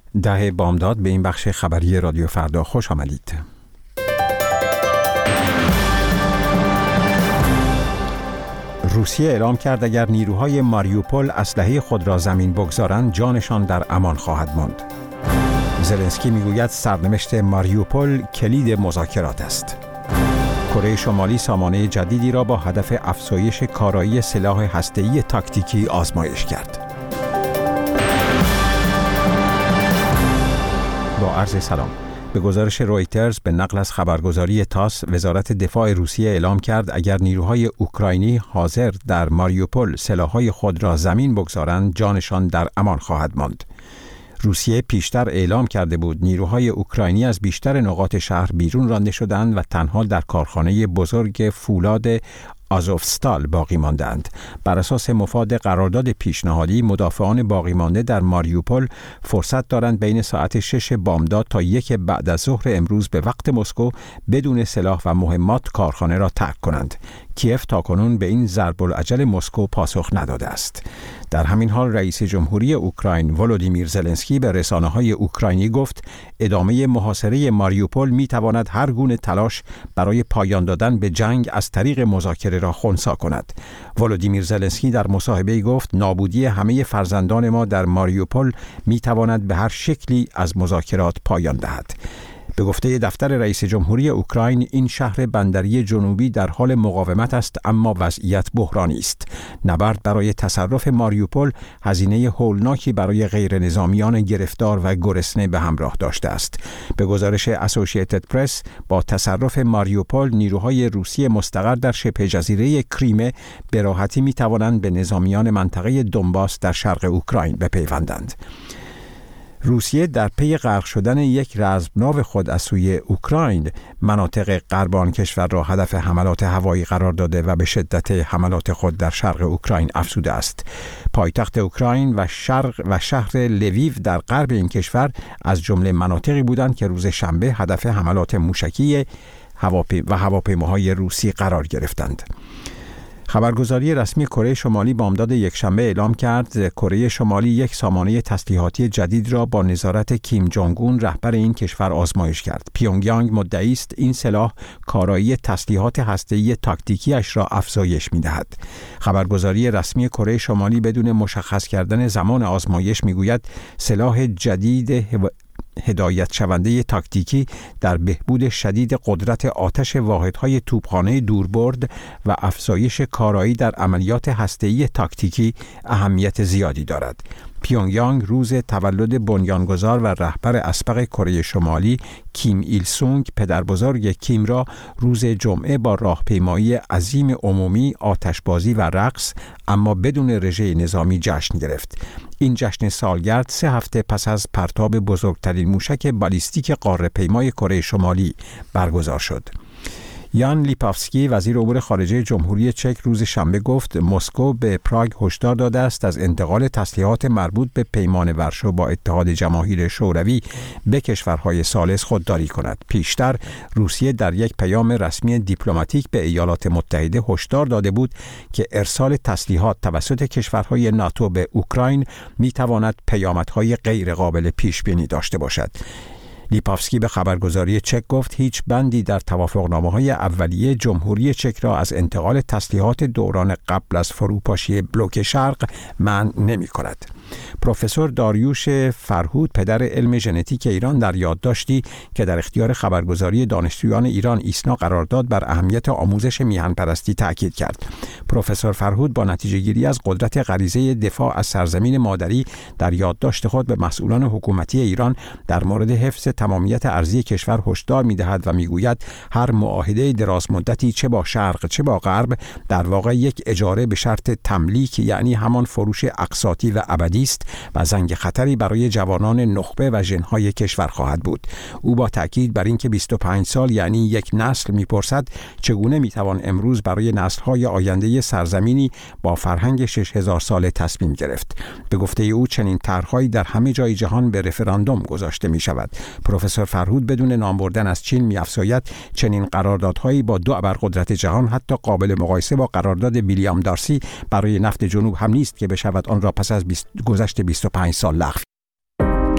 10 بامداد به این بخش خبری رادیو فردا خوش آمدید. روسیه اعلام کرد اگر نیروهای ماریوپول اسلحه خود را زمین بگذارند جانشان در امان خواهد ماند. زلنسکی میگوید سرنوشت ماریوپول کلید مذاکرات است. کره شمالی سامانه جدیدی را با هدف افزایش کارایی سلاح هسته‌ای تاکتیکی آزمایش کرد. با عرض سلام. به گزارش رویترز به نقل از خبرگزاری تاس، وزارت دفاع روسیه اعلام کرد اگر نیروهای اوکراینی حاضر در ماریوپول سلاح‌های خود را زمین بگذارند جانشان در امان خواهد ماند. روسیه پیشتر اعلام کرده بود نیروهای اوکراینی از بیشتر نقاط شهر بیرون رانده شدند و تنها در کارخانه بزرگ فولاد آزوفستال باقی ماندند. بر اساس مفاد قرارداد پیشنهادی، مدافعان باقی مانده در ماریوپول فرصت دارند بین ساعت 6 بامداد تا 1 بعد از ظهر امروز به وقت مسکو بدون سلاح و مهمات کارخانه را ترک کنند. کیف تاکنون به این ضرب العجل مسکو پاسخ نداده است. در همین حال رئیس جمهوری اوکراین ولودیمیر زلنسکی به رسانه‌های اوکراینی گفت ادامه محاصره ماریوپول می‌تواند هر گونه تلاش برای پایان دادن به جنگ از طریق مذاکره را خنثی کند. ولودیمیر زلنسکی در مصاحبه‌ای گفت نابودی همه فرزندان ما در ماریوپول می‌تواند به هر شکلی از مذاکرات پایان دهد. به گفته دفتر رئیس جمهوری اوکراین، این شهر بندری جنوبی در حال مقاومت است اما وضعیت بحرانی است. نبرد برای تصرف ماریوپول هزینه هولناکی برای غیر نظامیان گرفتار و گرسنه به همراه داشته است. به گزارش اسوسییتد پرس، با تصرف ماریوپول نیروهای روسیه مستقر در شبه جزیره کریمه به راحتی می توانند به نظامیان منطقه دونباس در شرق اوکراین بپیوندند. روسیه در پی غرق شدن یک رزمناو خود از سوی اوکراین مناطق غرب آن کشور را هدف حملات هوایی قرار داده و به شدت حملات خود در شرق اوکراین افزوده است. پایتخت اوکراین و شهر لویو در غرب این کشور از جمله مناطقی بودند که روز شنبه هدف حملات موشکی و هواپیماهای روسی قرار گرفتند. خبرگزاری رسمی کره شمالی بامداد یکشنبه اعلام کرد کره شمالی یک سامانه تسلیحاتی جدید را با نظارت کیم جونگ اون رهبر این کشور آزمایش کرد. پیونگیانگ مدعی است این سلاح کارایی تسلیحات هسته‌ای تاکتیکیش را افزایش می‌دهد. خبرگزاری رسمی کره شمالی بدون مشخص کردن زمان آزمایش می‌گوید سلاح جدید هدایت شونده تاکتیکی در بهبود شدید قدرت آتش واحدهای توپخانه دوربرد و افزایش کارایی در عملیات هسته‌ای تاکتیکی اهمیت زیادی دارد. پیونگیانگ روز تولد بنیانگذار و رهبر اسبق کره شمالی کیم ایل سونگ پدربزرگ کیم را روز جمعه با راهپیمایی عظیم عمومی، آتشبازی و رقص اما بدون رژه نظامی جشن گرفت. این جشن سالگرد 3 هفته پس از پرتاب بزرگترین موشک بالیستیک قاره‌پیمای کره شمالی برگزار شد. یان لیپافسکی وزیر امور خارجه جمهوری چک روز شنبه گفت مسکو به پراگ هشدار داده است از انتقال تسلیحات مربوط به پیمان ورشو با اتحاد جماهیر شوروی به کشورهای ثالث خودداری کند. پیشتر روسیه در یک پیام رسمی دیپلماتیک به ایالات متحده هشدار داده بود که ارسال تسلیحات توسط کشورهای ناتو به اوکراین میتواند پیامدهای غیر قابل پیش بینی داشته باشد. لیپافسکی به خبرگزاری چک گفت هیچ بندی در توافقنامه‌های اولیه جمهوری چک را از انتقال تسلیحات دوران قبل از فروپاشی بلوک شرق منع نمی‌کند. پروفسور داریوش فرهود پدر علم ژنتیک ایران در یادداشتی که در اختیار خبرگزاری دانشجویان ایران ایسنا قرار داد بر اهمیت آموزش میهن‌پرستی تاکید کرد. پروفسور فرهود با نتیجه‌گیری از قدرت غریزه دفاع از سرزمین مادری در یادداشت خود به مسئولان حکومتی ایران در مورد حفظ تمامیت ارضی کشور هشدار می‌دهد و می‌گوید هر معاهده دراز مدتی چه با شرق چه با غرب در واقع یک اجاره به شرط تملیک، یعنی همان فروش اقساطی و ابدی است و زنگ خطری برای جوانان نخبه و ژن‌های کشور خواهد بود. او با تاکید بر اینکه 25 سال یعنی یک نسل می‌پرسد چگونه می‌توان امروز برای نسل‌های آینده سرزمینی با فرهنگ 6000 ساله تصمیم گرفت. به گفته او چنین طرح‌هایی در همه جای جهان به رفراندوم گذاشته می‌شود. پروفسور فرهود بدون نام بردن از چین می‌افزاید چنین قراردادهایی با دو ابرقدرت جهان حتی قابل مقایسه با قرارداد ویلیام دارسی برای نفت جنوب هم نیست که بشود آن را پس از گذشت 25 سال لغو